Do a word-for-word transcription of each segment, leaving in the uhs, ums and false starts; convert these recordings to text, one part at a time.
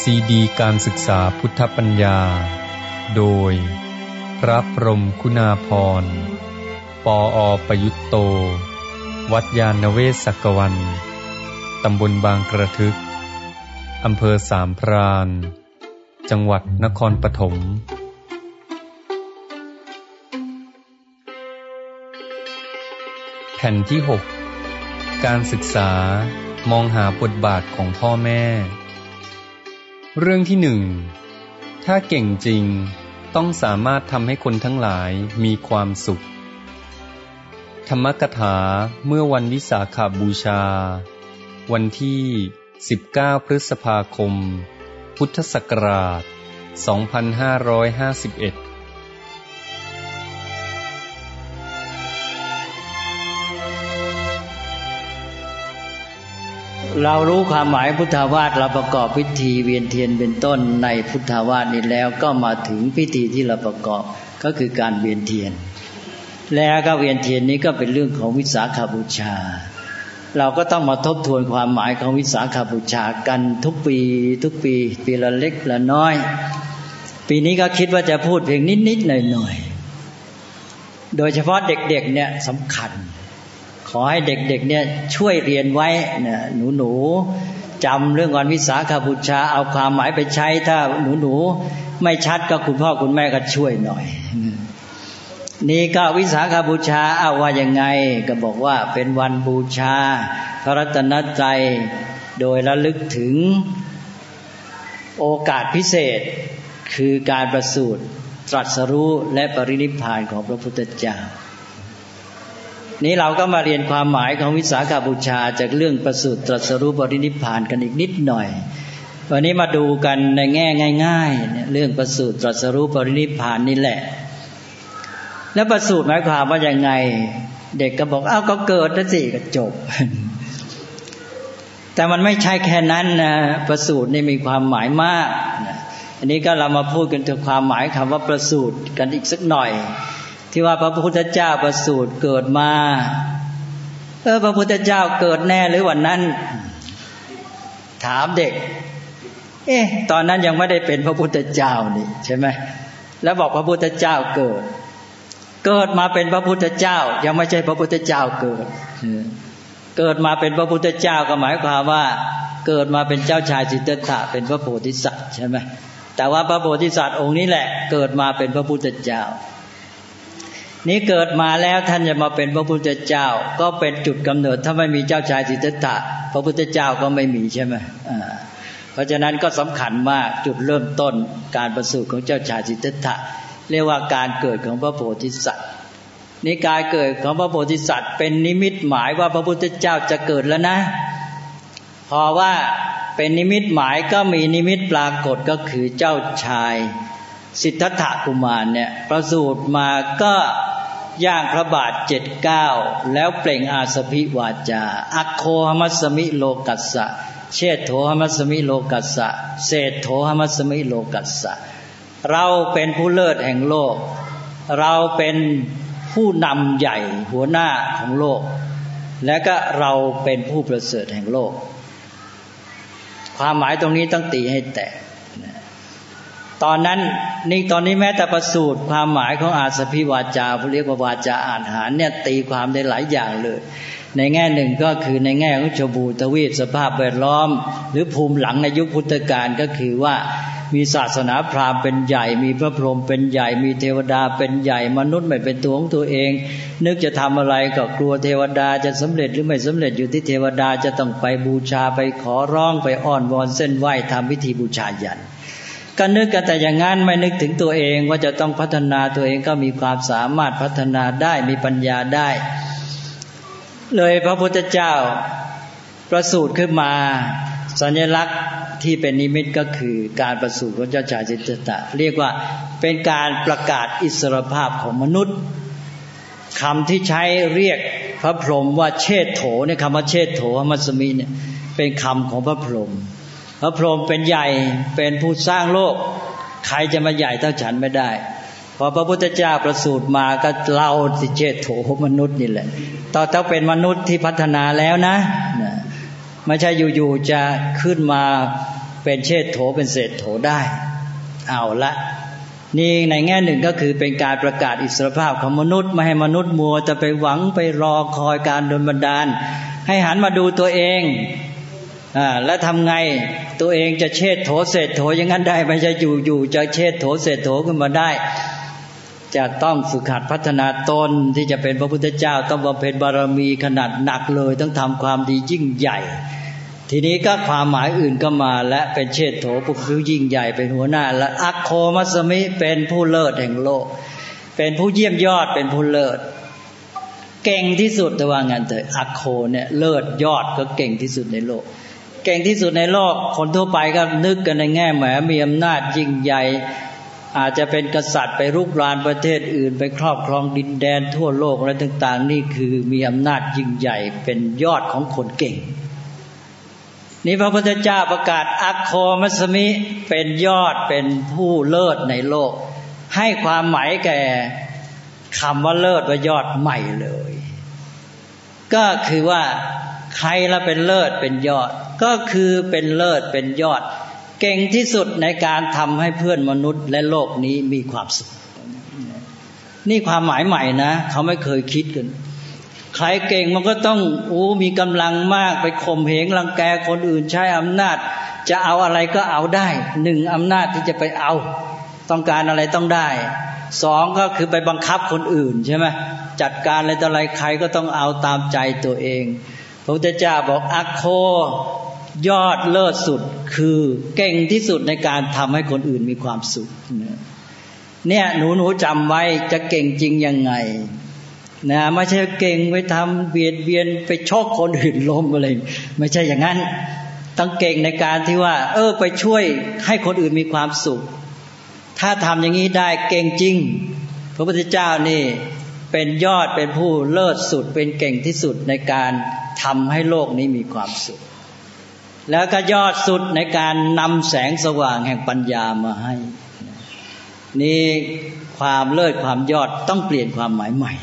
ซีดีการศึกษาพุทธปัญญาโดยพระพรหมคุณาภรณ์ปออประยุตโตวัดยาณเวศกวันตำบลบางกระทึกอำเภอสามพรานจังหวัดนครปฐมแผ่นที่หกการศึกษามองหาบทบาทของพ่อแม่เรื่องที่หนึ่งถ้าเก่งจริงต้องสามารถทำให้คนทั้งหลายมีความสุขธรรมกถาเมื่อวันวิสาขบูชาวันที่สิบเก้าพฤษภาคมพุทธศักราชสองพันห้าร้อยห้าสิบเอ็ดเรารู้ความหมายพุทธาวาสเราประกอบพิธีเวียนเทียนเป็นต้นในพุทธาวาสนี้แล้วก็มาถึงพิธีที่เราประกอบก็คือการเวียนเทียนแล้วก็เวียนเทียนนี้ก็เป็นเรื่องของวิสาขบูชาเราก็ต้องมาทบทวนความหมายของวิสาขบูชากันทุกปีทุกปีปีละเล็กละน้อยปีนี้ก็คิดว่าจะพูดเพียงนิดๆหน่อยๆโดยเฉพาะเด็กๆเนี่ยสำคัญขอให้เด็กๆเนี่ยช่วยเรียนไว้เนี่ยหนูๆจำเรื่องวันวิสาขบูชาเอาความหมายไปใช้ถ้าหนูๆไม่ชัดก็คุณพ่อคุณแม่ก็ช่วยหน่อยนี่ก็วิสาขบูชาเอาว่ายังไงก็บอกว่าเป็นวันบูชาพระรัตนตรัยโดยระลึกถึงโอกาสพิเศษคือการประสูติตรัสรู้และปรินิพพานของพระพุทธเจ้านี้เราก็มาเรียนความหมายของวิสาขบูชาจากเรื่องประสูติตรัสรู้ปรินิพพานกันอีกนิดหน่อยวันนี้มาดูกันในแง่ง่ายๆเนี่ยเรื่องประสูติตรัสรู้ปรินิพพานนี่แหละแล้วประสูติหมายความว่ายังไงเด็กก็บอกอ้าวก็เกิดแล้วสิก็จบแต่มันไม่ใช่แค่นั้นนะประสูตินี่มีความหมายมากอันนี้ก็เรามาพูดกันถึงความหมายคำว่าประสูติกันอีกสักหน่อยที่ว่าพระพุทธเจ้าประสูติเกิดมาเออพระพุทธเจ้าเกิดแน่หรือวันนั้นถามเด็กเอ๊ะตอนนั้นยังไม่ได้เป็นพระพุทธเจ้านี่ใช่ไหมแล้วบอกพระพุทธเจ้าเกิดเกิดมาเป็นพระพุทธเจ้ายังไม่ใช่พระพุทธเจ้าเกิดเกิดมาเป็นพระพุทธเจ้าก็หมายความว่าเกิดมาเป็นเจ้าชายสิทธัตถะเป็นพระโพธิสัตว์ใช่ไหมแต่ว่าพระโพธิสัตว์องค์นี้แหละเกิดมาเป็นพระพุทธเจ้านี้เกิดมาแล้วท่านจะมาเป็นพระพุทธเจ้าก็เป็นจุดกำเนิดถ้าไม่มีเจ้าชายสิทธัตถะพระพุทธเจ้าก็ไม่มีใช่ไหมอ่าเพราะฉะนั้นก็สำคัญมากจุดเริ่มต้นการประสูติของเจ้าชายสิทธัตถะเรียกว่าการเกิดของพระโพธิสัตว์นี่การเกิดของพระโพธิสัตว์เป็นนิมิตหมายว่าพระพุทธเจ้าจะเกิดแล้วนะพอว่าเป็นนิมิตหมายก็มีนิมิตปรากฏก็คือเจ้าชายสิทธัตถะกุมารเนี่ยประสูติมาก็ย่างพระบาทเจ็ดเก้าแล้วเปล่งอาสพิวาจาอัคโคหมัสสมิโลกัสสะเชษโธหมัสสมิโลกัสสะเศษโธหมัสสมิโลกัสสะเราเป็นผู้เลิศแห่งโลกเราเป็นผู้นำใหญ่หัวหน้าของโลกและก็เราเป็นผู้ประเสริฐแห่งโลกความหมายตรงนี้ต้องตีให้แตกตอนนั้นนี่ตอนนี้แม้แต่ประสูติความหมายของอาสพิวาจาเรียกว่าวาจาอาหารเนี่ยตีความได้หลายอย่างเลยในแง่หนึ่งก็คือในแง่ของชมพูทวีปสภาพแวดล้อมหรือภูมิหลังในยุคพุทธกาลก็คือว่ามีศาสนาพราหมณ์เป็นใหญ่มีพระพรหมเป็นใหญ่มีเทวดาเป็นใหญ่มนุษย์ไม่เป็นตัวของตัวเองนึกจะทำอะไรก็กลัวเทวดาจะสำเร็จหรือไม่สำเร็จอยู่ที่เทวดาจะต้องไปบูชาไปขอร้องไปอ้อนวอนเส้นไหว้ทำพิธีบูชายันก็นึกกันแต่อย่างนั้นไม่นึกถึงตัวเองว่าจะต้องพัฒนาตัวเองก็มีความสามารถพัฒนาได้มีปัญญาได้เลยพระพุทธเจ้าประสูติขึ้นมาสัญลักษณ์ที่เป็นนิมิตก็คือการประสูติของเจ้าชายสิทธัตถะเรียกว่าเป็นการประกาศอิสรภาพของมนุษย์คำที่ใช้เรียกพระพรหมว่าเชษโถเนี่ยคำว่าเชษโถมัสสมิเนี่ยเป็นคำของพระพรหมพระพรหมเป็นใหญ่เป็นผู้สร้างโลกใครจะมาใหญ่เท่าฉันไม่ได้พอพระพุทธเจ้าประสูติมาก็เล่าสิเชษโถมนุษย์นี่แหละตอนถ้าเป็นมนุษย์ที่พัฒนาแล้วนะไม่ใช่อยู่ๆจะขึ้นมาเป็นเชษโถเป็นเศษโถได้เอาละนี่ในแง่หนึ่งก็คือเป็นการประกาศอิสรภาพของมนุษย์ไม่ให้มนุษย์มัวจะไปหวังไปรอคอยการดลบันดาลให้หันมาดูตัวเองอ่าแล้วทำไงตัวเองจะเชษโถเศษโถอย่างนั้นได้ไม่ใช่อยู่ๆจะเชษโถเศษโถขึ้นมาได้จะต้องฝึกหัดพัฒนาตนที่จะเป็นพระพุทธเจ้าต้องบำเพ็ญบารมีขนาดหนักเลยต้องทำความดียิ่งใหญ่ทีนี้ก็ความหมายอื่นก็มาและเป็นเชษโถผู้ยิ่งใหญ่เป็นหัวหน้าและอัคโคมัสมิเป็นผู้เลิศแห่งโลกเป็นผู้เยี่ยมยอดเป็นผู้เลิศเก่งที่สุดแต่ว่างั้นเถอะอัคโคเนี่ยเลิศยอดก็เก่งที่สุดในโลกเก่งที่สุดในโลกคนทั่วไปก็นึกกันในแง่แหมมีอำนาจยิ่งใหญ่อาจจะเป็นกษัตริย์ไปรุกรานประเทศอื่นไปครอบครองดินแดนทั่วโลกอะไรต่างๆนี่คือมีอำนาจยิ่งใหญ่เป็นยอดของคนเก่งนี่พระพุทธเจ้าประกาศอัคโคมัสมิเป็นยอดเป็นผู้เลิศในโลกให้ความหมายแก่คำว่าเลิศว่ายอดใหม่เลยก็คือว่าใครละเป็นเลิศเป็นยอดก็คือเป็นเลิศเป็นยอดเก่งที่สุดในการทำให้เพื่อนมนุษย์และโลกนี้มีความสุขนี่ความหมายใหม่นะเขาไม่เคยคิดกันใครเก่งมันก็ต้องโอ้มีกำลังมากไปข่มเหงรังแกคนอื่นใช้อำนาจจะเอาอะไรก็เอาได้หนึ่งอำนาจที่จะไปเอาต้องการอะไรต้องได้สองก็คือไปบังคับคนอื่นใช่ไหมจัดการอะไรต่ออะไรใครก็ต้องเอาตามใจตัวเองพระพุทธเจ้าบอกอัคโคยอดเลิศสุดคือเก่งที่สุดในการทำให้คนอื่นมีความสุขเนี่ยหนูหนูจำไว้จะเก่งจริงยังไงนะไม่ใช่เก่งไปทำเบียดเบียนไปชกคนอื่นล้มอะไรไม่ใช่อย่างนั้นต้องเก่งในการที่ว่าเออไปช่วยให้คนอื่นมีความสุขถ้าทำอย่างนี้ได้เก่งจริงพระพุทธเจ้านี่เป็นยอดเป็นผู้เลิศสุดเป็นเก่งที่สุดในการทำให้โลกนี้มีความสุขแล้วก็ยอดสุดในการนำแสงสว่างแห่งปัญญามาให้นี่ความเลิศความยอดต้องเปลี่ยนความหมายใหม่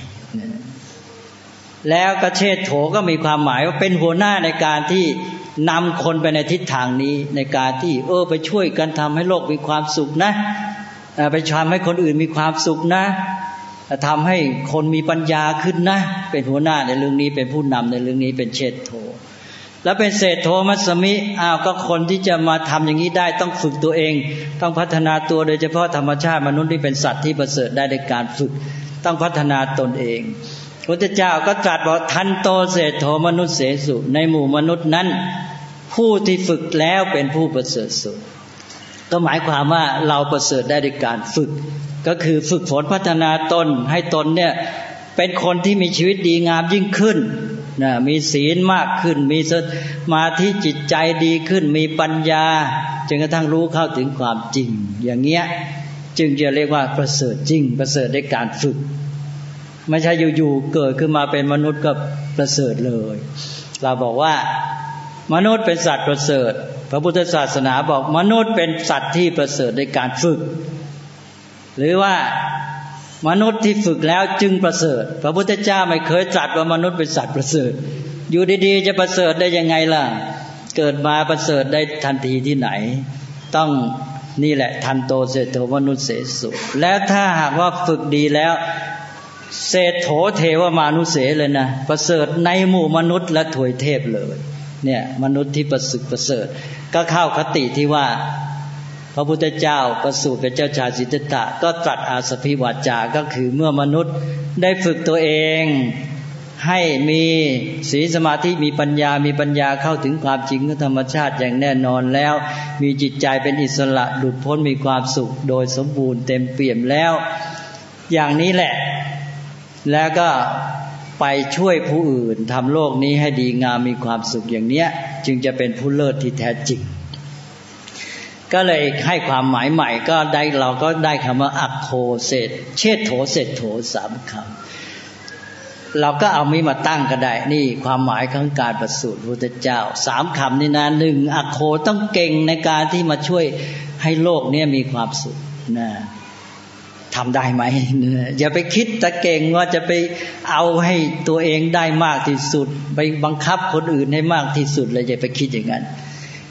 แล้วก็เชษโถก็มีความหมายว่าเป็นหัวหน้าในการที่นำคนไปในทิศทางนี้ในการที่เออไปช่วยกันทำให้โลกมีความสุขนะไปทำให้คนอื่นมีความสุขนะทำให้คนมีปัญญาขึ้นนะเป็นหัวหน้าในเรื่องนี้เป็นผู้นำในเรื่องนี้เป็นเชษโถแล้วเป็นเศษโทมัสมิอ้าวก็คนที่จะมาทำอย่างนี้ได้ต้องฝึกตัวเองต้องพัฒนาตัวโดยเฉพาะธรรมชาติมนุษย์ที่เป็นสัตว์ที่ประเสริฐได้ในการฝึกต้องพัฒนาตนเองพระพุทธเจ้าก็ตรัสบอกทันโตเศษโทมนุษย์เสสุในหมู่มนุษย์นั้นผู้ที่ฝึกแล้วเป็นผู้ประเสริฐสุดก็หมายความว่าเราประเสริฐได้ในการฝึกก็คือฝึกฝนพัฒนาตนให้ตนเนี่ยเป็นคนที่มีชีวิตดีงามยิ่งขึ้นนะมีศีลมากขึ้นมีสมาธิจิตใจดีขึ้นมีปัญญาจนกระทั่งรู้เข้าถึงความจริงอย่างเงี้ยจึงจะเรียกว่าประเสริฐจริงประเสริฐด้วยการฝึกไม่ใช่อยู่ๆเกิดขึ้นมาเป็นมนุษย์ก็ประเสริฐเลยเราบอกว่ามนุษย์เป็นสัตว์ประเสริฐพระพุทธศาสนาบอกมนุษย์เป็นสัตว์ที่ประเสริฐด้วยการฝึกหรือว่ามนุษย์ที่ฝึกแล้วจึงประเสริฐพระพุทธเจ้าไม่เคยตรัสว่ามนุษย์เป็นสัตว์ประเสริฐอยู่ดีๆจะประเสริฐได้ยังไงล่ะเกิดมาประเสริฐได้ทันทีที่ไหนต้องนี่แหละทันโตเศษโถมนุษย์เสสุแล้วถ้าหากว่าฝึกดีแล้วเศษโถเทวมานุเสเลยนะประเสริฐในหมู่มนุษย์และถวยเทพเลยเนี่ยมนุษย์ที่ประสึกประเสริฐก็เข้าคติที่ว่าพระพุทธเจ้าประสูติเป็นเจ้าชายสิทธัตถะก็ตรัสอาสพิวาจาก็คือเมื่อมนุษย์ได้ฝึกตัวเองให้มีศีลสมาธิมีปัญญามีปัญญาเข้าถึงความจริงของธรรมชาติอย่างแน่นอนแล้วมีจิตใจเป็นอิสระหลุดพ้นมีความสุขโดยสมบูรณ์เต็มเปี่ยมแล้วอย่างนี้แหละแล้วก็ไปช่วยผู้อื่นทำโลกนี้ให้ดีงามมีความสุขอย่างเนี้ยจึงจะเป็นผู้เลิศที่แท้จริงก็เลยให้ความหมายใหม่ก็ได้เราก็ได้คำว่าอัคโคเศษเชษโถเศษโถสามคำเราก็เอามีมาตั้งก็ได้นี่ความหมายของการประสูติพระพุทธเจ้าสามคำนี่นะหนึ่งอัคโคต้องเก่งในการที่มาช่วยให้โลกนี้มีความสุขนะทำได้ไหมอย่าไปคิดแต่เก่งว่าจะไปเอาให้ตัวเองได้มากที่สุดไปบังคับคนอื่นให้มากที่สุดเลยอย่าไปคิดอย่างนั้น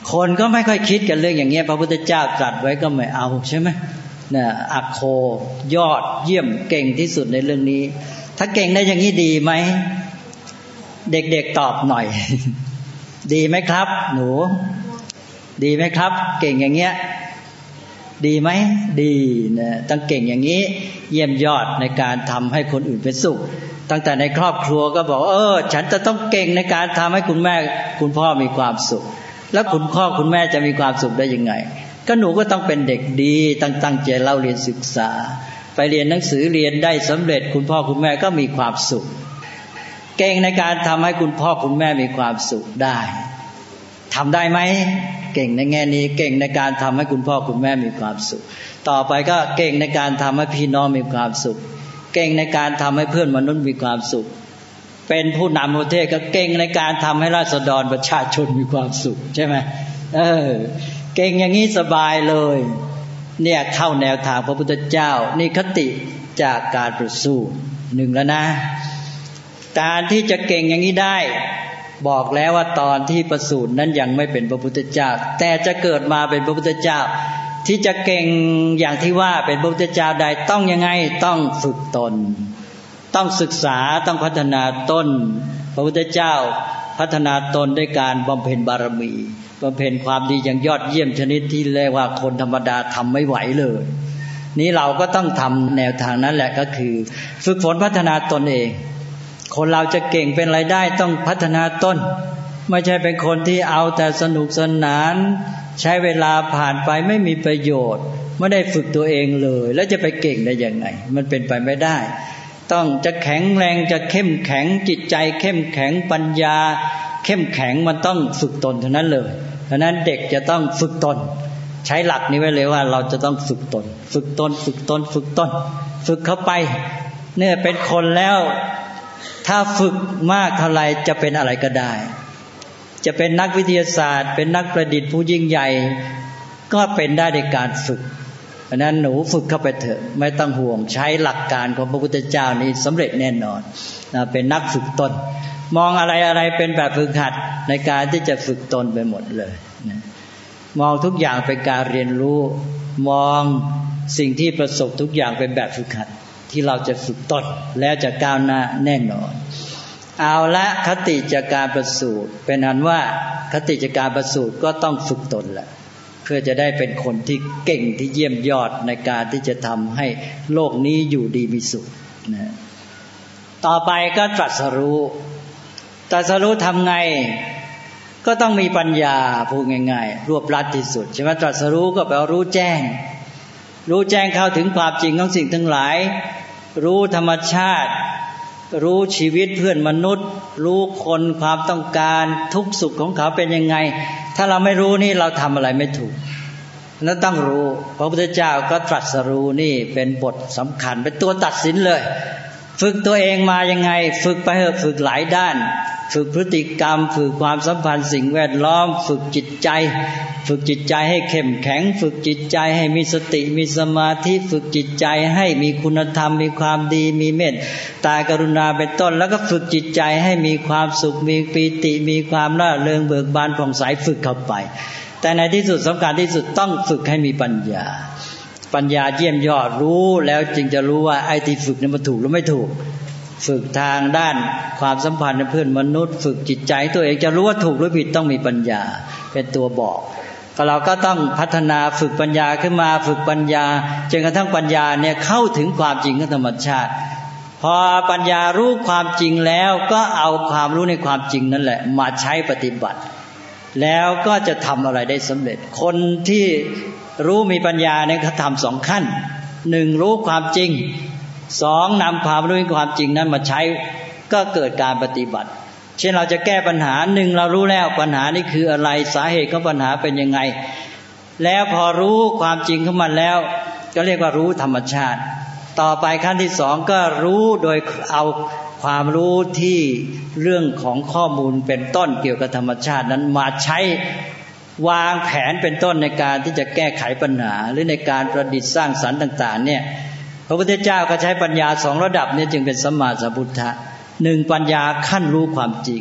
คนก็ไม่ค่อยคิดกันเรื่องอย่างเงี้ยพระพุทธเจ้าตรัสไว้ก็ไม่เอาใช่ไหมเนี่ยอัคโคยอดเยี่ยมเก่งที่สุดในเรื่องนี้ถ้าเก่งได้อย่างนี้ดีไหมเด็กๆตอบหน่อย ดีไหมครับหนูดีไหมครับเก่งอย่างเงี้ยดีไหมดีนะต้องเก่งอย่างนี้เยี่ยมยอดในการทำให้คนอื่นเป็นสุขตั้งแต่ในครอบครัวก็บอกเออฉันจะต้องเก่งในการทำให้คุณแม่คุณพ่อมีความสุขแล้วคุณพ่อคุณแม่จะมีความสุขได้ยังไงก็หนูก็ต้องเป็นเด็กดีตั้งตั้งใจเล่าเรียนศึกษาไปเรียนหนังสือเรียนได้สำเร็จคุณพ่อคุณแม่ก็มีความสุขเก่งในการทำให้คุณพ่อคุณแม่มีความสุขได้ทำได้ไหมเก่งในแง่นี้เก่งในการทำให้คุณพ่อคุณแม่มีความสุขต่อไปก็เก่งในการทำให้พี่น้องมีความสุขเก่งในการทำให้เพื่อนมนุษย์มีความสุขเป็นผู้นำประเทศก็เก่งในการทำให้ราษฎรประชาชนมีความสุขใช่ไหมเออเก่งอย่างนี้สบายเลยเนี่ยเข้าแนวทางพระพุทธเจ้านี่คติจากการประสูติหนึ่งแล้วนะการที่จะเก่งอย่างนี้ได้บอกแล้วว่าตอนที่ประสูตินั้นยังไม่เป็นพระพุทธเจ้าแต่จะเกิดมาเป็นพระพุทธเจ้าที่จะเก่งอย่างที่ว่าเป็นพระพุทธเจ้าได้ต้องยังไงต้องฝึกตนต้องศึกษาต้องพัฒนาตนพระพุทธเจ้าพัฒนาตนด้วยการบำเพ็ญบารมีบำเพ็ญความดีอย่างยอดเยี่ยมชนิดที่เรียกว่าคนธรรมดาทำไม่ไหวเลยนี้เราก็ต้องทำแนวทางนั้นแหละก็คือฝึกฝนพัฒนาตนเองคนเราจะเก่งเป็นอะไรได้ต้องพัฒนาตนไม่ใช่เป็นคนที่เอาแต่สนุกสนานใช้เวลาผ่านไปไม่มีประโยชน์ไม่ได้ฝึกตัวเองเลยแล้วจะไปเก่งได้ยังไงมันเป็นไปไม่ได้ต้องจะแข็งแรงจะเข้มแข็งจิตใจเข้มแข็งปัญญาเข้มแข็งมันต้องฝึกตนเท่านั้นเลยเพราะนั้นเด็กจะต้องฝึกตนใช้หลักนี้ไว้เลยว่าเราจะต้องฝึกตนฝึกตนฝึกตนฝึกตนฝึกเข้าไปเนี่ยเป็นคนแล้วถ้าฝึกมากเท่าไหร่จะเป็นอะไรก็ได้จะเป็นนักวิทยาศาสตร์เป็นนักประดิษฐ์ผู้ยิ่งใหญ่ก็เป็นได้ในการฝึกเพราะนั้นหนูฝึกเข้าไปเถอะไม่ต้องห่วงใช้หลักการของพระพุทธเจ้านี้สำเร็จแน่นอนนะเป็นนักฝึกตนมองอะไรอะไรเป็นแบบฝึกหัดในการที่จะฝึกตนไปหมดเลยนะมองทุกอย่างเป็นการเรียนรู้มองสิ่งที่ประสบทุกอย่างเป็นแบบฝึกหัดที่เราจะฝึกตนแล้วจะก้าวหน้าแน่นอนเอาละคติจากการประสูติเป็นอันว่าคติจากการประสูติก็ต้องฝึกตนแหละเพื่อจะได้เป็นคนที่เก่งที่เยี่ยมยอดในการที่จะทำให้โลกนี้อยู่ดีมีสุขนะต่อไปก็ตรัสรู้ตรัสรู้ทำไงก็ต้องมีปัญญาพูดง่ายๆรวบรัดที่สุดใช่ไหมตรัสรู้ก็แปลว่ารู้แจ้งรู้แจ้งเข้าถึงความจริงของสิ่งทั้งหลายรู้ธรรมชาติรู้ชีวิตเพื่อนมนุษย์รู้คนความต้องการทุกข์สุขของเขาเป็นยังไงถ้าเราไม่รู้นี่เราทำอะไรไม่ถูกนั้นต้องรู้พระพุทธเจ้าก็ตรัสรู้นี่เป็นบทสำคัญเป็นตัวตัดสินเลยฝึกตัวเองมายังไงฝึกไปเถอะฝึกหลายด้านฝึกพฤติกรรมฝึกความสัมพันธ์สิ่งแวดล้อมฝึกจิตใจฝึกจิตใจให้เข้มแข็งฝึกจิตใจให้มีสติมีสมาธิฝึกจิตใจให้มีคุณธรรมมีความดีมีเมตตากรุณาเป็นต้นแล้วก็ฝึกจิตใจให้มีความสุขมีปีติมีความร่าเริงเบิกบานผ่องใสฝึกเข้าไปแต่ในที่สุดสำคัญที่สุดต้องฝึกให้มีปัญญาปัญญาเยี่ยมยอดรู้แล้วจึงจะรู้ว่าไอ้ที่ฝึกนั้นมันถูกหรือไม่ถูกฝึกทางด้านความสัมพันธ์กับเพื่อนมนุษย์ฝึกจิตใจตัวเองจะรู้ว่าถูกหรือผิดต้องมีปัญญาเป็นตัวบอกก็เราก็ต้องพัฒนาฝึกปัญญาขึ้นมาฝึกปัญญาจนกระทั่งปัญญาเนี่ยเข้าถึงความจริงของธรรมชาติพอปัญญารู้ความจริงแล้วก็เอาความรู้ในความจริงนั่นแหละมาใช้ปฏิบัติแล้วก็จะทำอะไรได้สำเร็จคนที่รู้มีปัญญาเนี่ยเขาทำสองขั้นหนึ่งรู้ความจริงสองนำความรู้ความจริงนั้นมาใช้ก็เกิดการปฏิบัติเช่นเราจะแก้ปัญหาหนึ่งเรารู้แล้วปัญหานี้คืออะไรสาเหตุของปัญหาเป็นยังไงแล้วพอรู้ความจริงของมันแล้วก็เรียกว่ารู้ธรรมชาติต่อไปขั้นที่สองก็รู้โดยเอาความรู้ที่เรื่องของข้อมูลเป็นต้นเกี่ยวกับธรรมชาตินั้นมาใช้วางแผนเป็นต้นในการที่จะแก้ไขปัญหาหรือในการประดิษฐ์สร้างสรรค์ต่างๆเนี่ยพระพุทธเจ้าก็ใช้ปัญญาสองระดับนี้จึงเป็นสัมมาสัมพุทธะหนึ่งปัญญาขั้นรู้ความจริง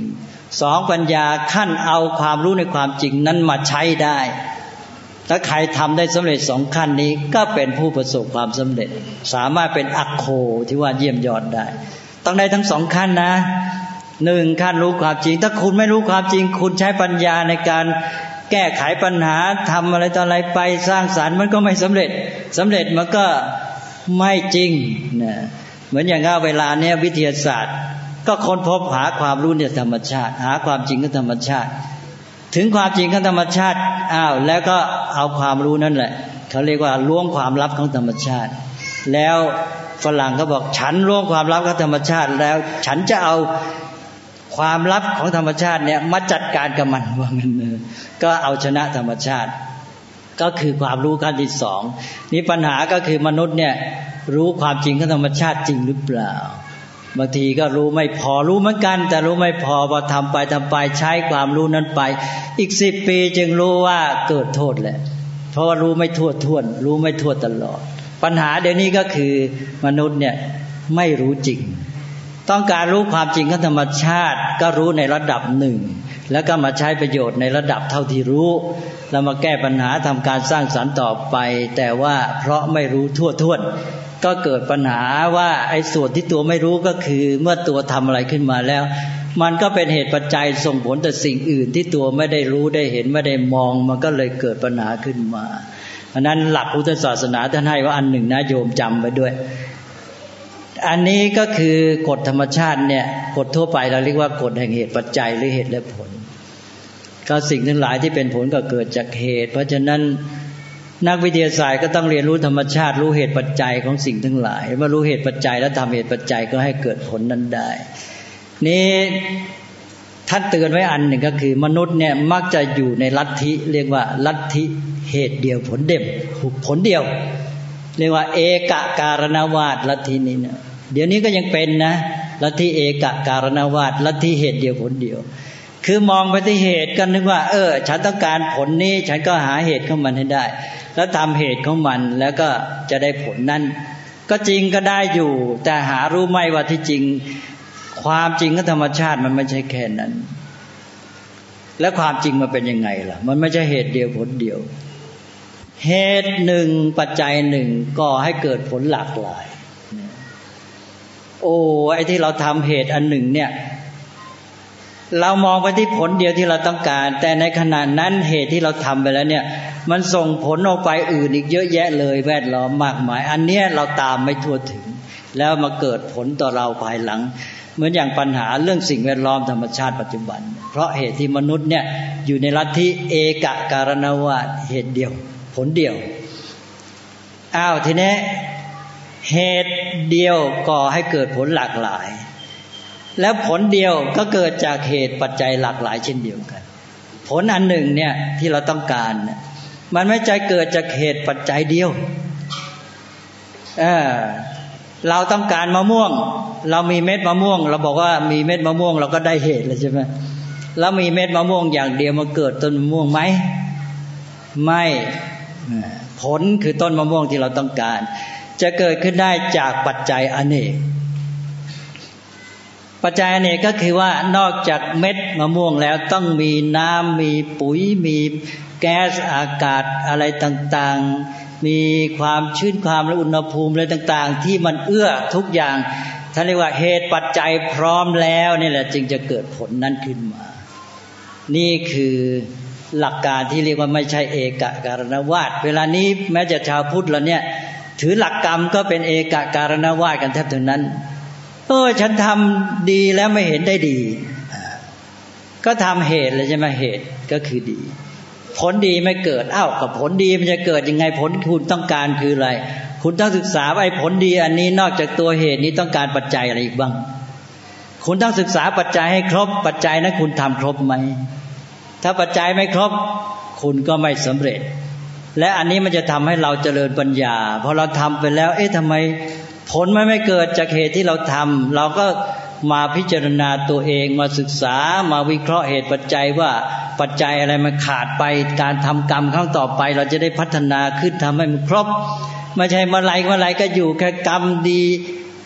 สองปัญญาขั้นเอาความรู้ในความจริงนั้นมาใช้ได้ถ้าใครทำได้สำเร็จสองขั้นนี้ก็เป็นผู้ประสบความสำเร็จสามารถเป็นอัคโคที่ว่าเยี่ยมยอดได้ต้องได้ทั้งสองขั้นนะหนึ่งขั้นรู้ความจริงถ้าคุณไม่รู้ความจริงคุณใช้ปัญญาในการแก้ไขปัญหาทำอะไรต่ออะไรไปสร้างสรรค์มันก็ไม่สำเร็จสำเร็จมันก็ไม่จริงนะเหมือนอย่างว่าเวลาเนี้ยวิทยาศาสตร์ก็ค้นพบหาความรู้ในธรรมชาติหาความจริงของธรรมชาติถึงความจริงของธรรมชาติอ้าวแล้วก็เอาความรู้นั่นแหละเขาเรียกว่าล้วงความลับของธรรมชาติแล้วฝรั่งก็บอกฉันล้วงความลับของธรรมชาติแล้วฉันจะเอาความลับของธรรมชาติเนี่ยมาจัดการกับมันว่างั้นเออก็เอาชนะธรรมชาติก็คือความรู้ขั้นที่สองนี่ปัญหาก็คือมนุษย์เนี่ยรู้ความจริงของธรรมชาติจริงหรือเปล่าบางทีก็รู้ไม่พอรู้เหมือนกันแต่รู้ไม่พอพอทำไปทำไปใช้ความรู้นั้นไปอีกสิบปีจึงรู้ว่าเกิดโทษแหละเพราะว่ารู้ไม่ทั่วท้วนรู้ไม่ทั่วตลอดปัญหาเดี๋ยวนี้ก็คือมนุษย์เนี่ยไม่รู้จริงต้องการรู้ความจริงของธรรมชาติก็รู้ในระดับหนึ่งแล้วก็มาใช้ประโยชน์ในระดับเท่าที่รู้แล้วมาแก้ปัญหาทำการสร้างสรรค์ต่อไปแต่ว่าเพราะไม่รู้ทั่วท้วนก็เกิดปัญหาว่าไอ้ส่วนที่ตัวไม่รู้ก็คือเมื่อตัวทำอะไรขึ้นมาแล้วมันก็เป็นเหตุปัจจัยส่งผลต่อสิ่งอื่นที่ตัวไม่ได้รู้ได้เห็นไม่ได้มองมันก็เลยเกิดปัญหาขึ้นมาเพราะนั้นหลักพุทธศาสนาท่านให้ว่าอันหนึ่งนะโยมจำไว้ด้วยอันนี้ก็คือกฎธรรมชาติเนี่ยกฎทั่วไปเราเรียกว่ากฎแห่งเหตุปัจจัยหรือเหตุและผลก็สิ่งทั้งหลายที่เป็นผลก็เกิดจากเหตุเพราะฉะนั้นนักวิทยาศาสตร์ก็ต้องเรียนรู้ธรรมชาติรู้เหตุปัจจัยของสิ่งทั้งหลายเมื่อรู้เหตุปัจจัยแล้วทำเหตุปัจจัยก็ให้เกิดผลนั้นได้นี้ท่านเตือนไว้อันหนึ่งก็คือมนุษย์เนี่ยมักจะอยู่ในลัทธิเรียกว่าลัทธิเหตุเดียวผลเด่มผลเดียวเรียกว่าเอกการณวาทลัทธินี้เนี่ยเดี๋ยวนี้ก็ยังเป็นนะลัทธิเอกการณวาทลัทธิเหตุเดียวผลเดียวคือมองไปที่เหตุกันนึกว่าเออฉันต้องการผลนี้ฉันก็หาเหตุของมันให้ได้แล้วทำเหตุของมันแล้วก็จะได้ผลนั้นก็จริงก็ได้อยู่แต่หารู้ไหมว่าที่จริงความจริงของธรรมชาติมันไม่ใช่แค่นั้นแล้วความจริงมันเป็นยังไงล่ะมันไม่ใช่เหตุเดียวผลเดียวเหตุหนึ่งปัจจัยหนึ่งก่อให้เกิดผลหลากหลายโอ้ไอ้ที่เราทำเหตุอันหนึ่งเนี่ยเรามองไปที่ผลเดียวที่เราต้องการแต่ในขณะนั้นเหตุที่เราทำไปแล้วเนี่ยมันส่งผลออกไปอื่นอีกเยอะแยะเลยแวดล้อมมากมายอันเนี้ยเราตามไม่ทั่วถึงแล้วมาเกิดผลต่อเราภายหลังเหมือนอย่างปัญหาเรื่องสิ่งแวดล้อมธรรมชาติปัจจุบันเพราะเหตุที่มนุษย์เนี่ยอยู่ในลัทธิเอกการณวาทเหตุเดียวผลเดียวอ้าวทีนี้เหตุเดียวก่อให้เกิดผลหลากหลายแล้วผลเดียวก็เกิดจากเหตุปัจจัยหลากหลายเช่นเดียวกันผลอันหนึ่งเนี่ยที่เราต้องการเนี่ยมันไม่ใช่เกิดจากเหตุปัจจัยเดียวเออเราต้องการมะม่วงเรามีเม็ดมะม่วงเราบอกว่ามีเม็ดมะม่วงเราก็ได้เหตุแล้วใช่ไหมแล้วมีเม็ดมะม่วงอย่างเดียวมาเกิดต้นมะม่วงไหมไม่ผลคือต้นมะม่วงที่เราต้องการจะเกิดขึ้นได้จากปัจจัยอเนกปัจจัยอเนกก็คือว่านอกจากเม็ดมะม่วงแล้วต้องมีน้ำมีปุ๋ยมีแก๊สอากาศอะไรต่างๆมีความชื้นความและอุณหภูมิอะไรต่างๆที่มันเอื้อทุกอย่างท่านเรียกว่าเหตุปัจจัยพร้อมแล้วนี่แหละจึงจะเกิดผลนั้นขึ้นมานี่คือหลักการที่เรียกว่าไม่ใช่เอกการณวาทเวลานี้แม้จะชาวพุทธเราเนี่ยถือหลักกรรมก็เป็นเอกการณวาทกันแทบทั้งนั้นเออฉันทำดีแล้วไม่เห็นได้ดีก็ทำเหตุเลยใช่ไหมเหตุก็คือดีผลดีไม่เกิดอ้าวกับผลดีมันจะเกิดยังไงผลคุณต้องการคืออะไรคุณต้องศึกษาว่าไอ้ผลดีอันนี้นอกจากตัวเหตุนี้ต้องการปัจจัยอะไรอีกบ้างคุณต้องศึกษาปัจจัยให้ครบปัจจัยนั้นคุณทำครบไหมถ้าปัจจัยไม่ครบคุณก็ไม่สำเร็จและอันนี้มันจะทำให้เราเจริญปัญญาพอเราทำไปแล้วเอ๊ะทำไมผลมันไม่เกิดจากเหตุที่เราทำเราก็มาพิจารณาตัวเองมาศึกษามาวิเคราะห์เหตุปัจจัยว่าปัจจัยอะไรมันขาดไปการทำกรรมครั้งต่อไปเราจะได้พัฒนาขึ้นทำให้มันครบไม่ใช่เมื่อไรเมื่อไรก็อยู่แค่กรรมดี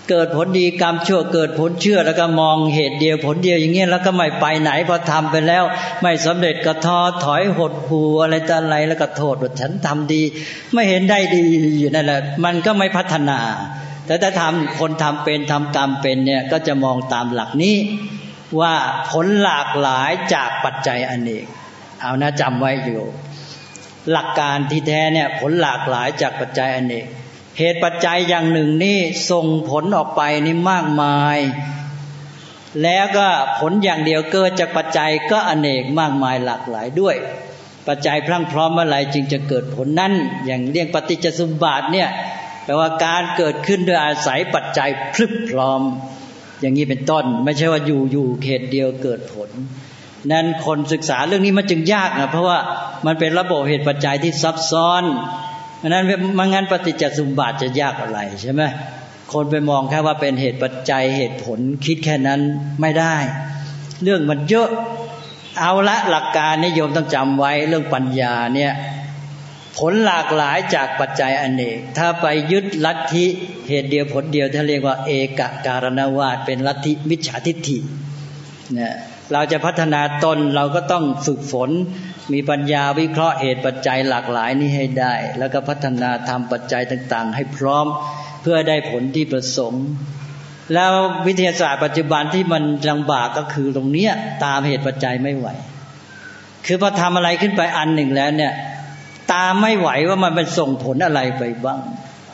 เกิดผลดีกรรมชั่วเกิดผลเชื่อแล้วก็มองเหตุเดียวผลเดียวอย่างเงี้ยแล้วก็ไม่ไปไหนพอทำไปแล้วไม่สำเร็จก็ท้อถอยหดหู่อะไรต่ออะไรแล้วก็โทษว่าฉันทำดีไม่เห็นได้ดีอยู่นั่นแหละมันก็ไม่พัฒนาแต่ถ้าทำคนทำเป็นทำกรรมเป็นเนี่ยก็จะมองตามหลักนี้ว่าผลหลากหลายจากปัจจัยอเนกเอานะจำไว้อยู่หลักการที่แท้เนี่ยผลหลากหลายจากปัจจัยอเนกเหตุปัจจัยอย่างหนึ่งนี่ส่งผลออกไปนี่มากมายแล้วก็ผลอย่างเดียวเกิดจากปัจจัยก็อเนกมากมายหลากหลายด้วยปัจจัยพรั่งพร้อมเมื่อไหร่จึงจะเกิดผลนั้นอย่างเรียกปฏิจจสมุปบาทเนี่ยแปลว่าการเกิดขึ้นโดยอาศัยปัจจัยพรึบพร้อมอย่างนี้เป็นต้นไม่ใช่ว่าอยู่อยู่เขตเดียวเกิดผลนั้นคนศึกษาเรื่องนี้มันจึงยากนะเพราะว่ามันเป็นระบบเหตุปัจจัยที่ซับซ้อนเพราะนั้นไม่งั้นปฏิจจสมุปบาทจะยากอะไรใช่ไหมคนไปมองแค่ว่าเป็นเหตุปัจจัยเหตุผลคิดแค่นั้นไม่ได้เรื่องมันเยอะเอาละหลักการนิยมต้องจำไว้เรื่องปัญญาเนี่ยผลหลากหลายจากปัจจัยอเนกถ้าไปยึดลัทธิเหตุเดียวผลเดียวถ้าเรียกว่าเอกการณวาทเป็นลัทธิมิจฉาทิฏฐิเนี่ยเราจะพัฒนาตนเราก็ต้องฝึกฝนมีปัญญาวิเคราะห์เหตุปัจจัยหลากหลายนี้ให้ได้แล้วก็พัฒนาทำปัจจัยต่างๆให้พร้อมเพื่อได้ผลที่ประสงค์แล้ววิทยาศาสตร์ปัจจุบันที่มันลำบากก็คือตรงเนี้ยตามเหตุปัจจัยไม่ไหวคือพอทำอะไรขึ้นไปอันหนึ่งแล้วเนี่ยตามไม่ไหวว่ามันเป็นส่งผลอะไรไปบ้าง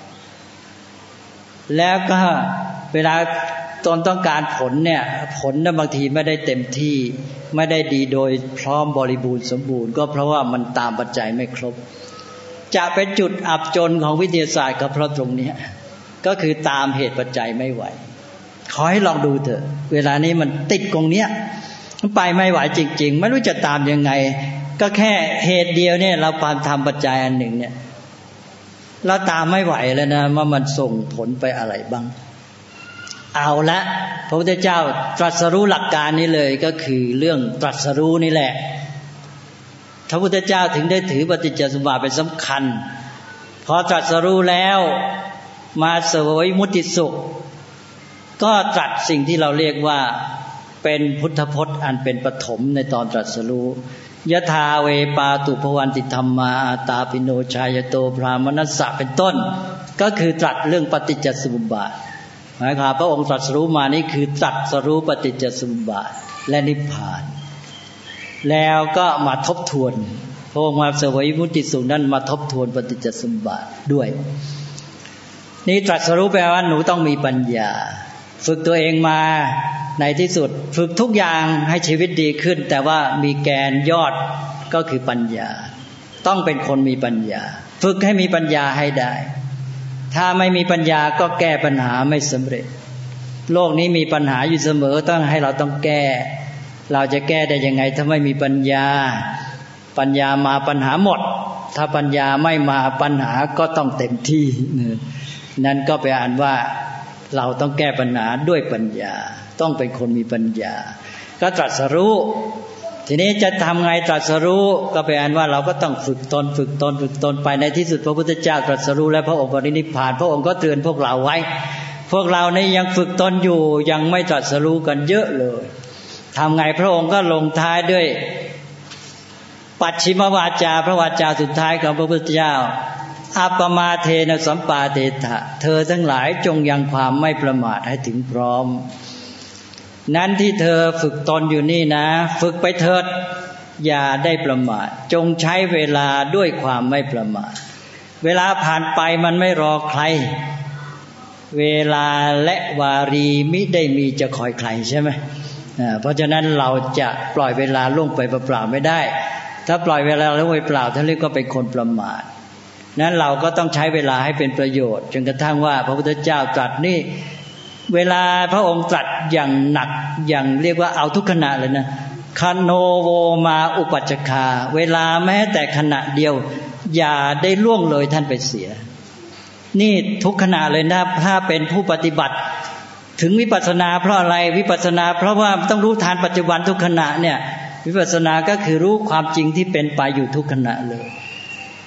แล้วก็เวลาตอนต้องการผลเนี่ยผลนั้นบางทีไม่ได้เต็มที่ไม่ได้ดีโดยพร้อมบริบูรณ์สมบูรณ์ก็เพราะว่ามันตามปัจจัยไม่ครบจะเป็นจุดอับจนของวิทยาศาสตร์ก็เพราะตรงนี้ก็คือตามเหตุปัจจัยไม่ไหวขอให้ลองดูเถอะเวลานี้มันติดตรงเนี้ยมันไปไม่ไหวจริงๆไม่รู้จะตามยังไงก็แค่เหตุเดียวเนี่ยเราปานทำปัจจัยอันหนึ่งเนี่ยเราตามไม่ไหวแล้วนะว่ามันส่งผลไปอะไรบ้างเอาละพระพุทธเจ้าตรัสรู้หลักการนี้เลยก็คือเรื่องตรัสรู้นี่แหละพระพุทธเจ้าถึงได้ถือปฏิจจสมุปบาทเป็นสำคัญพอตรัสรู้แล้วมาเสวยมุติสุขก็ตรัสสิ่งที่เราเรียกว่าเป็นพุทธพจน์อันเป็นปฐมในตอนตรัสรู้ยะถาเวปาตุภวันติธรรมาอาตาปิโนชายโตพรามนัสสะเป็นต้นก็คือตรัสเรื่องปฏิจจสมุปบาทหมายความพระองค์ตรัสรู้มานี่คือตรัสรู้ปฏิจจสมุปบาทและนิพพานแล้วก็มาทบทวนพระองค์มาเสวยมุติสุขนั้นมาทบทวนปฏิจจสมุปบาทด้วยนี่ตรัสรู้แปลว่าหนูต้องมีปัญญาฝึกตัวเองมาในที่สุดฝึกทุกอย่างให้ชีวิตดีขึ้นแต่ว่ามีแกนยอดก็คือปัญญาต้องเป็นคนมีปัญญาฝึกให้มีปัญญาให้ได้ถ้าไม่มีปัญญาก็แก้ปัญหาไม่สำเร็จโลกนี้มีปัญหาอยู่เสมอต้องให้เราต้องแก้เราจะแก้ได้ยังไงถ้าไม่มีปัญญาปัญญามาปัญหาหมดถ้าปัญญาไม่มาปัญหาก็ต้องเต็มที่นั่นก็ไปอ่านว่าเราต้องแก้ปัญหาด้วยปัญญาต้องเป็นคนมีปัญญาก็ตรัสรู้ทีนี้จะทำไงตรัสรู้ก็ไปอ่านว่าเราก็ต้องฝึกตนฝึกตนฝึกตนไปในที่สุดพระพุทธเจ้าตรัสรู้และพระองค์ปรินิพพานพระองค์ก็เตือนพวกเราไว้พวกเรานี่ยังฝึกตนอยู่ยังไม่ตรัสรู้กันเยอะเลยทำไงพระองค์ก็ลงท้ายด้วยปัจฉิมวาจาพระวาจาสุดท้ายของพระพุทธเจ้าอัปปมาเทนะสัมปาเทถะเธอทั้งหลายจงยังความไม่ประมาทให้ถึงพร้อมนั้นที่เธอฝึกตนอยู่นี่นะฝึกไปเถิดอย่าได้ประมาทจงใช้เวลาด้วยความไม่ประมาทเวลาผ่านไปมันไม่รอใครเวลาและวารีมิได้มีจะคอยใครใช่ไหมเพราะฉะนั้นเราจะปล่อยเวลาล่วงไปเปล่าๆไม่ได้ถ้าปล่อยเวลาล่วงไปเปล่าท่านเรียกว่าเป็นคนประมาทนั้นเราก็ต้องใช้เวลาให้เป็นประโยชน์จนกระทั่งว่าพระพุทธเจ้าตรัสนี่เวลาพระองค์ตรัสอย่างหนักอย่างเรียกว่าเอาทุกขณะเลยนะคโนโวมาอุปัชฌคาเวลาแม้แต่ขณะเดียวอย่าได้ล่วงเลยท่านไปเสียนี่ทุกขณะเลยนะถ้าเป็นผู้ปฏิบัติถึงวิปัสสนาเพราะอะไรวิปัสสนาเพราะว่าต้องรู้ทันปัจจุบันทุกขณะเนี่ยวิปัสสนาก็คือรู้ความจริงที่เป็นไปอยู่ทุกขณะเลย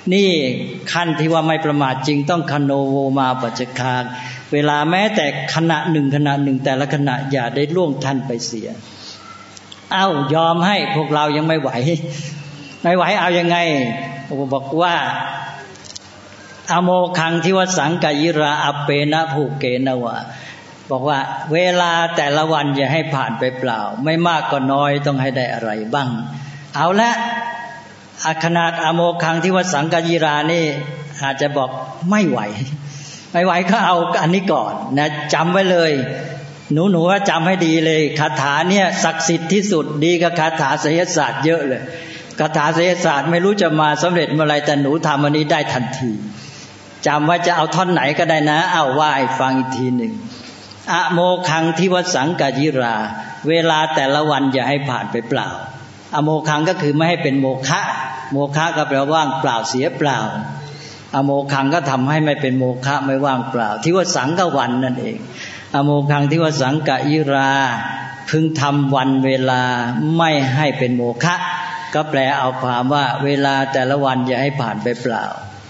นี่ขั้นที่ว่าไม่ประมาทจริงต้องคโนโวมาปัจจคาเวลาแม้แต่ขณะหนึ่งขณะหนึ่งแต่ละขณะอย่าได้ล่วงทันไปเสียเอ้ายอมให้พวกเรายังไม่ไหวไม่ไหวเอายังไงบอกว่าอโมคังทิวสังกยิราอเปนะภูเกนะวะบอกว่าเวลาแต่ละวันอย่าให้ผ่านไปเปล่าไม่มากก็น้อยต้องให้ได้อะไรบ้างเอาละขนาดอโมคังทิวสังกยิรานี่อาจจะบอกไม่ไหวไม่ไหวก็เอาอันนี้ก่อนนะจำไว้เลยหนูหนูว่าจำให้ดีเลยคาถาเนี่ยศักดิ์สิทธิ์ที่สุดดีกับคาถาไสยศาสตร์เยอะเลยคาถาไสยศาสตร์ไม่รู้จะมาสำเร็จเมื่อไรแต่หนูทำอันนี้ได้ทันทีจำไว้จะเอาท่อนไหนก็ได้นะเอาว่าให้ฟังอีกทีหนึ่งอโมคังทิวสังกยิราเวลาแต่ละวันอย่าให้ผ่านไปเปล่าอโมคังก็คือไม่ให้เป็นโมฆะโมฆะก็แปลว่าว่างเปล่าเสียเปล่าอโมคังก็ทำให้ไม่เป็นโมฆะไม่ว่างเปล่าทิวสังก็วันนั่นเองอโมคังทิวสังกยิราพึงทำวันเวลาไม่ให้เป็นโมฆะก็แปลเอาความว่าเวลาแต่ละวันอย่าให้ผ่านไปเปล่า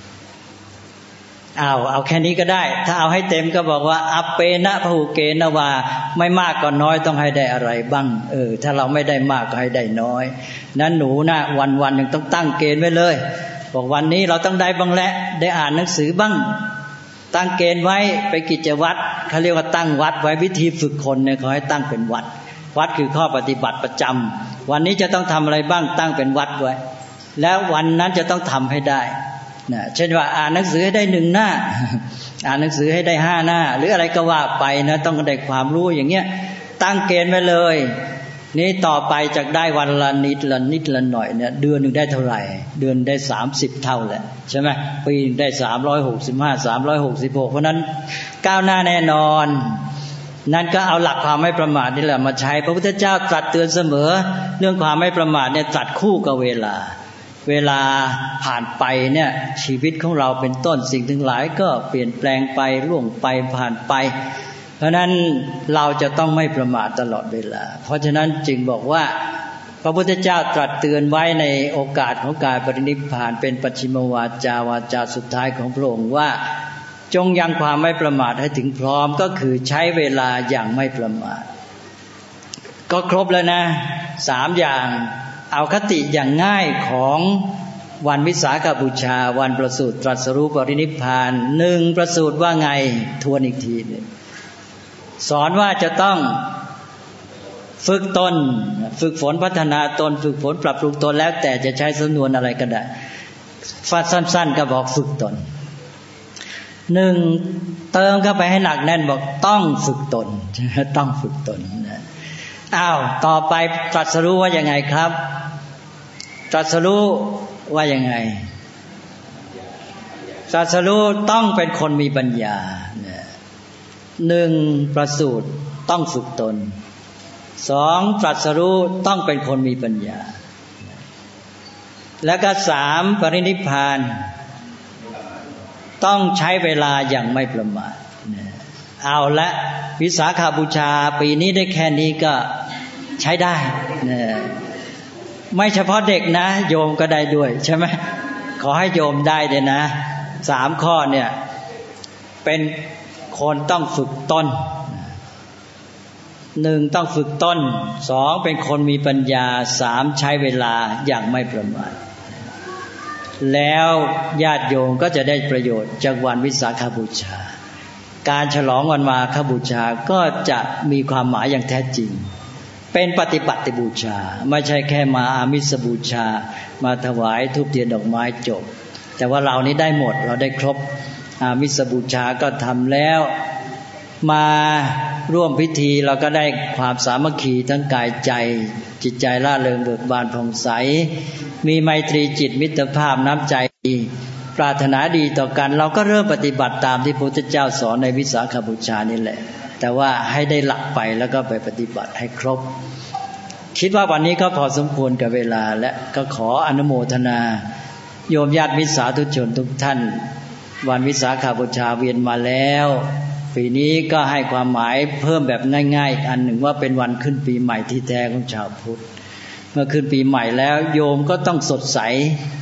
เอาเอาแค่นี้ก็ได้ถ้าเอาให้เต็มก็บอกว่าอัปเปนะพหูเกนะวาไม่มากก็น้อยต้องให้ได้อะไรบ้างเออถ้าเราไม่ได้มากก็ให้ได้น้อยนั้นหนูนะวันๆนึงต้องตั้งเกณฑ์ไว้เลยบอกวันนี้เราต้องได้บ้างแหละได้อ่านหนังสือบ้างตั้งเกณฑ์ไว้ไปกิจวัตรเขาเรียกว่าตั้งวัดไว้วิธีฝึกคนเนี่ยเขาให้ตั้งเป็นวัดวัดคือข้อปฏิบัติประจำวันนี้จะต้องทำอะไรบ้างตั้งเป็นวัดไว้แล้ววันนั้นจะต้องทำให้ได้นะเช่นว่าอ่านหนังสือให้ได้หนึ่งหน้าอ่านหนังสือให้ได้ห้าหน้าหรืออะไรก็ว่าไปนะต้องได้ความรู้อย่างเงี้ยตั้งเกณฑ์ไว้เลยนี่ต่อไปจากได้วันละนิดละนิดละหน่อยเนี่ยเดือนหนึ่งได้เท่าไหร่เดือนได้สามสิบเท่าแหละใช่ไหมปีได้สามร้อยหกสิบห้าสามร้อยหกสิบหกเพราะนั้นก้าวหน้าแน่นอนนั่นก็เอาหลักความไม่ประมาทนี่แหละมาใช้พระพุทธเจ้าตรัสเตือนเสมอเรื่องความไม่ประมาทเนี่ยตรัสคู่กับเวลาเวลาผ่านไปเนี่ยชีวิตของเราเป็นต้นสิ่งทั้งหลายก็เปลี่ยนแปลงไปล่วงไปผ่านไปเพราะนั้นเราจะต้องไม่ประมาทตลอดเวลาเพราะฉะนั้นจึงบอกว่าพระพุทธเจ้าตรัสเตือนไว้ในโอกาสของการปรินิพพานเป็นปัจฉิมวาจาวาจาสุดท้ายของพระองค์ว่าจงยังความไม่ประมาทให้ถึงพร้อมก็คือใช้เวลาอย่างไม่ประมาทก็ครบแล้วนะสามอย่างเอาคติอย่างง่ายของวันวิสาขบูชาวันประสูติตรัสรู้ปรินิพพานหนึ่งประสูติว่าไงทวนอีกทีนึงสอนว่าจะต้องฝึกตนฝึกฝนพัฒนาตนฝึกฝนปรับปรุงตนแล้วแต่จะใช้สำนวนอะไรก็ได้ฟัดสั้นๆก็บอกฝึกตนหนึ่งเติมเข้าไปให้หนักแน่นบอกต้องฝึกตนต้องฝึกตนนะอ้าวต่อไปตรัสรู้ว่ายังไงครับตรัสรู้ว่ายังไงตรัสรู้ต้องเป็นคนมีปัญญาหนึ่งประสูติต้องฝึกตนสองตรัสรู้ต้องเป็นคนมีปัญญาแล้วก็สามปรินิพพานต้องใช้เวลาอย่างไม่ประมาทเอาละวิสาขบูชาปีนี้ได้แค่นี้ก็ใช้ได้นะไม่เฉพาะเด็กนะโยมก็ได้ด้วยใช่ไหมขอให้โยมได้เลยนะสามข้อเนี่ยเป็นคนต้องฝึกตนหนึ่งต้องฝึกตนสองเป็นคนมีปัญญาสามใช้เวลาอย่างไม่ประมาทแล้วญาติโยมก็จะได้ประโยชน์จากวันวิสาขบูชาการฉลองวันมาฆบูชาก็จะมีความหมายอย่างแท้จริงเป็นปฏิบัติบูชาไม่ใช่แค่มาอามิสบูชามาถวายธูปเทียนดอกไม้จบแต่ว่าเรานี้ได้หมดเราได้ครบอามิสบูชาก็ทำแล้วมาร่วมพิธีเราก็ได้ความสามัคคีทั้งกายใจจิตใจร่าเริงเบิกบานผ่องใสมีไมตรีจิตมิตรภาพน้ำใจปรารถนาดีต่อกันเราก็เริ่มปฏิบัติตามที่พระพุทธเจ้าสอนในวิสาขบูชานี่แหละแต่ว่าให้ได้หลักไปแล้วก็ไปปฏิบัติให้ครบคิดว่าวันนี้ก็พอสมควรกับเวลาและก็ขออนุโมทนาโยมญาติมิตรสาธุชนทุกท่านวันวิสาขบูชาเวียนมาแล้วปีนี้ก็ให้ความหมายเพิ่มแบบง่ายๆอีกอันหนึ่งว่าเป็นวันขึ้นปีใหม่ที่แท้ของชาวพุทธเมื่อขึ้นปีใหม่แล้วโยมก็ต้องสดใส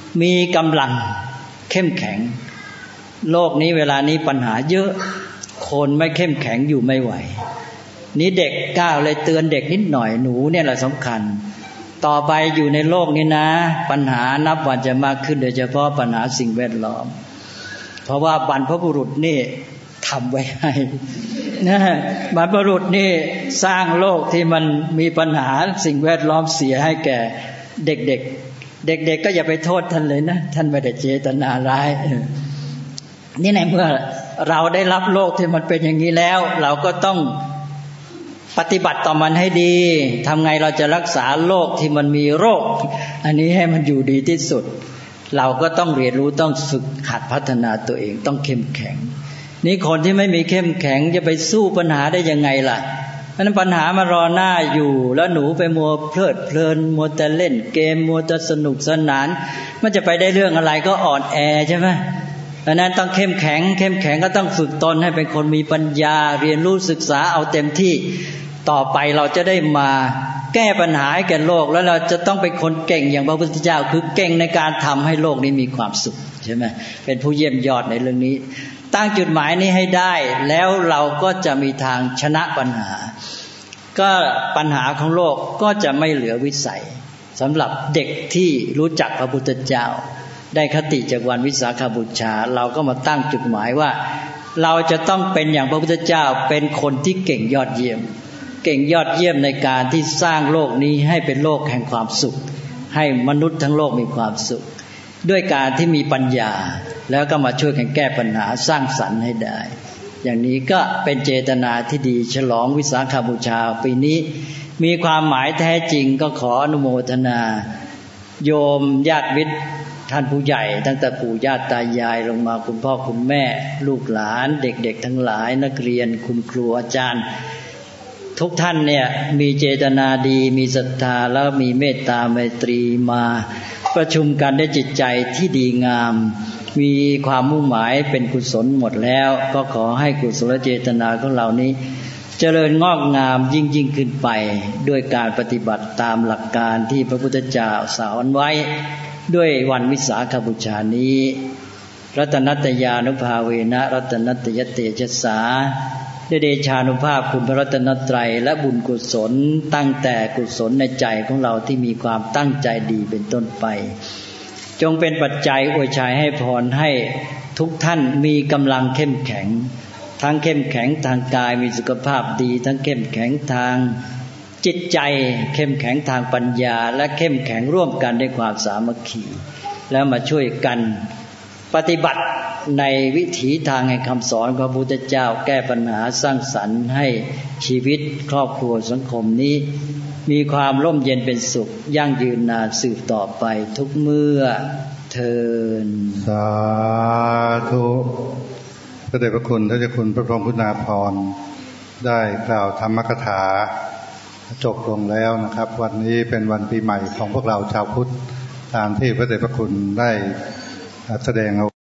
มีกำลังเข้มแข็งโลกนี้เวลานี้ปัญหาเยอะคนไม่เข้มแข็งอยู่ไม่ไหวนี้เด็กก้าวเลยเตือนเด็กนิดหน่อยหนูเนี่ยแหละสำคัญต่อไปอยู่ในโลกนี้นะปัญหานับวันจะมากขึ้นโดยเฉพาะปัญหาสิ่งแวดล้อมเพราะว่าบรรพบุรุษนี่ทำไว้ให้นะบรรพบุรุษนี่สร้างโลกที่มันมีปัญหาสิ่งแวดล้อมเสียให้แก่เด็กๆเด็กๆก็อย่าไปโทษท่านเลยนะท่านไม่ได้เจตนาร้ายนี่ในเมื่อเราได้รับโลกที่มันเป็นอย่างนี้แล้วเราก็ต้องปฏิบัติต่อมันให้ดีทำไงเราจะรักษาโลกที่มันมีโรคอันนี้ให้มันอยู่ดีที่สุดเราก็ต้องเรียนรู้ต้องฝึกหัดพัฒนาตัวเองต้องเข้มแข็งนี่คนที่ไม่มีเข้มแข็งจะไปสู้ปัญหาได้ยังไงล่ะเพราะนั้นปัญหามารอหน้าอยู่แล้วหนูไปมัวเพลิดเพลินมัวแต่เล่นเกมมัวแต่สนุกสนานมันจะไปได้เรื่องอะไรก็อ่อนแอใช่ไหมเพราะนั้นต้องเข้มแข็งเข้มแข็งก็ต้องฝึกตนให้เป็นคนมีปัญญาเรียนรู้ศึกษาเอาเต็มที่ต่อไปเราจะได้มาแก้ปัญหาให้แก่โลกแล้วเราจะต้องเป็นคนเก่งอย่างพระพุทธเจ้าคือเก่งในการทำให้โลกนี้มีความสุขใช่ไหมเป็นผู้เยี่ยมยอดในเรื่องนี้ตั้งจุดหมายนี้ให้ได้แล้วเราก็จะมีทางชนะปัญหาก็ปัญหาของโลกก็จะไม่เหลือวิสัยสำหรับเด็กที่รู้จักพระพุทธเจ้าได้คติจากวันวิสาขบูชาเราก็มาตั้งจุดหมายว่าเราจะต้องเป็นอย่างพระพุทธเจ้าเป็นคนที่เก่งยอดเยี่ยมเก่งยอดเยี่ยมในการที่สร้างโลกนี้ให้เป็นโลกแห่งความสุขให้มนุษย์ทั้งโลกมีความสุขด้วยการที่มีปัญญาแล้วก็มาช่วยกันแก้ปัญหาสร้างสรรค์ให้ได้อย่างนี้ก็เป็นเจตนาที่ดีฉลองวิสาขบูชาปีนี้มีความหมายแท้จริงก็ขออนุโมทนาโยมญาติมิตรท่านผู้ใหญ่ตั้งแต่ปู่ย่าตายายลงมาคุณพ่อคุณแม่ลูกหลานเด็กๆทั้งหลายนักเรียนคุณครูอาจารย์ทุกท่านเนี่ยมีเจตนาดีมีศรัทธาแล้วมีเมตตาไมตรีมาประชุมกันด้วยจิตใจที่ดีงามมีความมุ่งหมายเป็นกุศลหมดแล้วก็ขอให้กุศลเจตนาของเรานี้เจริญงอกงามยิ่งยิ่งขึ้นไปด้วยการปฏิบัติตามหลักการที่พระพุทธเจ้าสอนไว้ด้วยวันวิสาขบูชานี้รัตนัตยานุภาเวนะรัตนัตยเตชะสาด้วยเดชานุภาพคุณพระรัตนตรัยและบุญกุศลตั้งแต่กุศลในใจของเราที่มีความตั้งใจดีเป็นต้นไปจงเป็นปัจจัยอวยชัยให้พรให้ทุกท่านมีกำลังเข้มแข็งทั้งเข้มแข็งทางกายมีสุขภาพดีทั้งเข้มแข็งทางจิตใจเข้มแข็งทางปัญญาและเข้มแข็งร่วมกันด้วยความสามัคคีแล้วมาช่วยกันปฏิบัติในวิถีทางแห่งคำสอนของพระพุทธเจ้าแก้ปัญหาสร้างสรรค์ให้ชีวิตครอบครัวสังคมนี้มีความร่มเย็นเป็นสุขยั่งยืนนานสืบต่อไปทุกเมื่อเทอญสาธุพระเดชพระคุณท่านเจ้าคุณพระพรหมคุณาภรณ์ได้กล่าวธรรมกถาจบลงแล้วนะครับวันนี้เป็นวันปีใหม่ของพวกเราชาวพุทธตามที่พระเดชพระคุณได้แสดงเอา